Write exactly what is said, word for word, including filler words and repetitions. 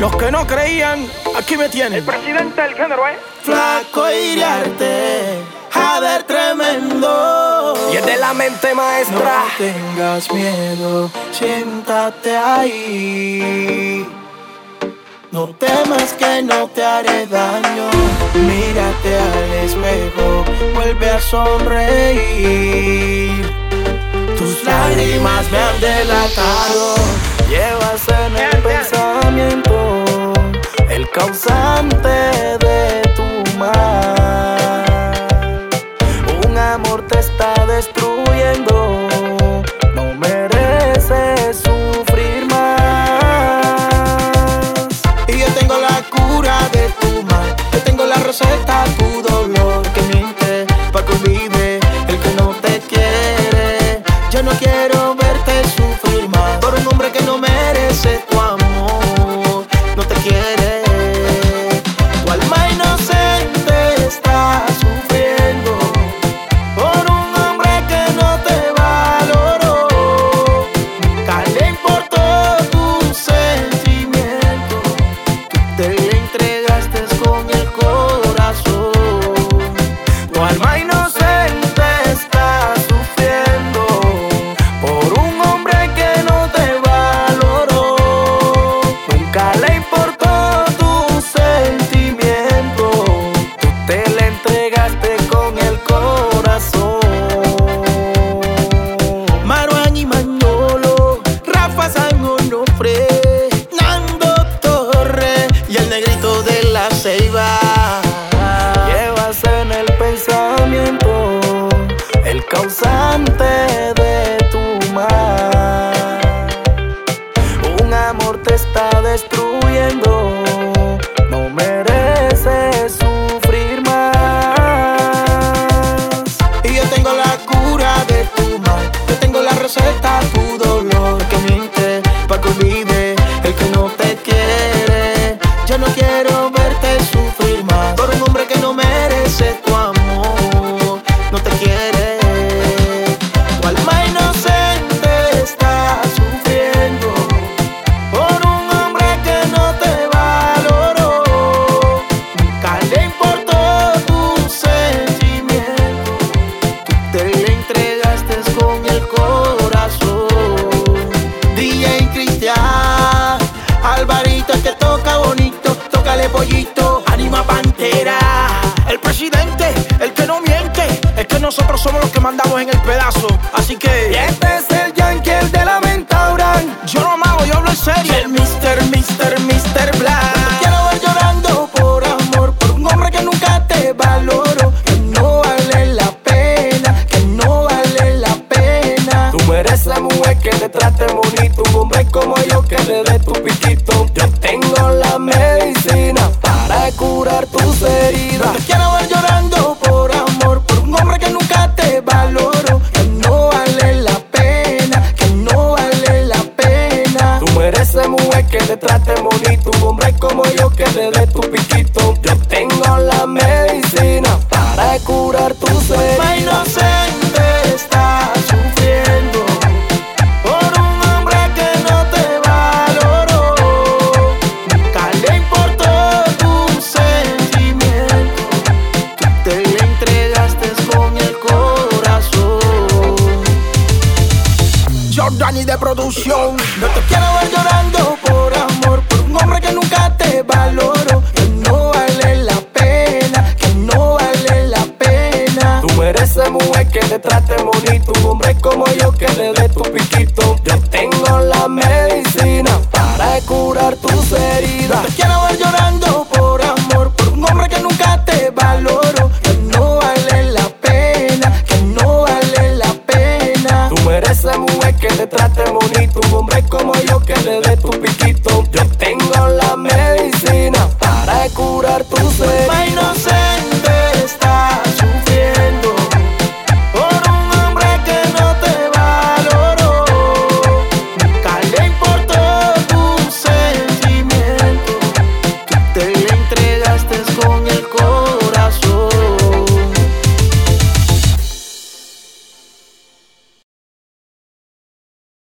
Los que no creían, aquí me tienen. El presidente del género, ¿eh? Flaco y de arte, Jader tremendo. Y es de la mente maestra. No tengas miedo, siéntate ahí. No temas que no te haré daño. Mírate al espejo, vuelve a sonreír. Tus lágrimas me han delatado. Llevas en el pensamiento el causante de tu mal. Un amor te está destruyendo. No mereces sufrir más. Y yo tengo la cura de tu mal. Yo tengo la receta a tu dolor. Que miente para que olvide el que no te quiere. Yo no quiero verte sufrir más por un hombre que no merece tu amor. No te quiere. Tu alma inocente está sufriendo por un hombre que no te valoró. Nunca le importó tu sentimiento. Tú te le entregaste con el corazón. Tu alma inocente está sufriendo por un hombre que no te valoró. Nunca le importó tu sentimiento. Tú te le entregaste con el corazón. Maruán y Manolo, Rafa San Onofre, Nando Torres y el negrito de la Ceiba. Llevas en el pensamiento el causante de tu mal. Un amor te está destruyendo. No mereces sufrir más. Y yo tengo la cura de tu mal. Yo tengo la receta a tu dolor. Que miente para que olvide el que no te quiere. Yo no quiero verte sufrir más por un hombre que no merece tu amor. No te quiere. Tu alma inocente está sufriendo por un hombre que no te valoró. Nunca le importó tu sentimiento. Tú te le entregaste con el corazón. D J Cristian, Alvarito, el que toca bonito, tócale pollito, anima pantera. El presidente, el que no miente. Es que nosotros somos los que mandamos en el pedazo. Así que Y este es el Yankee, el de la Mentauran. yo no mago, yo hablo en Y serio. el mister, mister, mister Black. No te quiero ver llorando por amor, por un hombre que nunca te valoró. Que no vale la pena, que no vale la pena. Tú mereces mujer que te trate bonito, un hombre como yo que le dé tu piquito. Yo tengo la medicina para curar tus heridas. No te quiero ver llorando por amor, por un hombre que nunca te valoró. Que no vale la pena, que no vale la pena. Tú mereces mujer que te trate bonito, un hombre como yo que le dé tu piquito. Yo tengo la medicina para curar tus heridas. Tu alma inocente está sufriendo por un hombre que no te valoró. Nunca le importó tu sentimiento. Tú te le entregaste con el corazón. Jordani de producción. No te quiero ver llorando por amor, por un hombre que nunca te valoró. Que no vale la pena, que no vale la pena. Tú mereces mujer que te trate bonito, un hombre como yo que le dé tu piquito. Yo tengo la medicina para curar tus heridas. No te quiero ver llorando por amor, por un hombre que nunca te valoró. Que no vale la pena, que no vale la pena. Tú mereces mujer que te trate bonito, un hombre como yo que le dé tu piquito. Yo tengo la